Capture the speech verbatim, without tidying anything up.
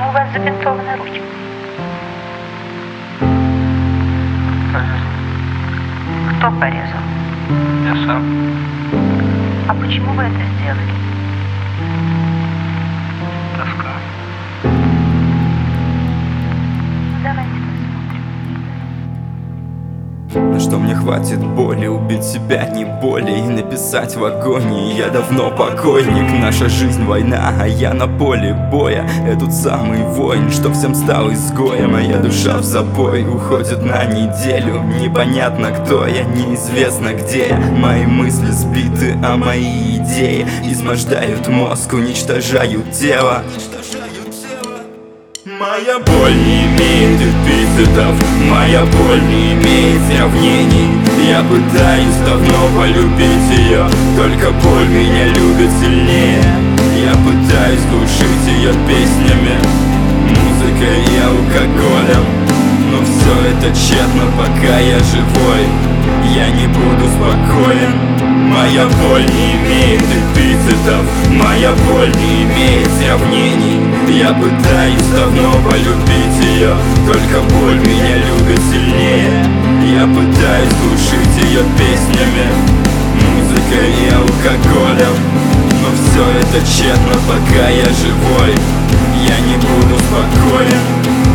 Почему у вас забинтованы руки? Кто порезал? Я сам. А почему вы это сделали? Тоска. Ну, давайте посмотрим. На что мне хватит боли убить себя, не более, и написать в агонии: я давно покойник, наша жизнь война, а я на поле боя. Этот самый воин, что всем стал изгоем. Моя душа в запой уходит на неделю. Непонятно кто я, неизвестно где я. Мои мысли сбиты, а мои идеи измождают мозг, уничтожают тело. Моя боль не имеет эпитетов, моя боль не имеет сравнений. Я пытаюсь давно полюбить ее, только боль меня любит сильнее. Я пытаюсь глушить ее песнями, музыкой и алкоголем, но все это тщетно, пока я живой. Я не буду спокоен. Моя боль не имеет эпитетов, моя боль не имеет сравнений. Я пытаюсь давно полюбить ее, только боль меня любит сильнее. Я пытаюсь глушить ее песнями, музыкой и алкоголем, но все это тщетно, пока я живой. Я не буду спокоен.